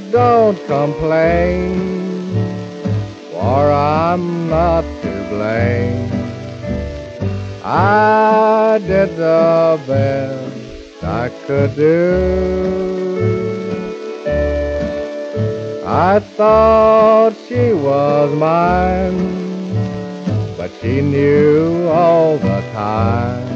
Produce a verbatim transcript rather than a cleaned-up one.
wife, don't complain, for I'm not to blame. I did the best I could do. I thought she was mine, but she knew all the time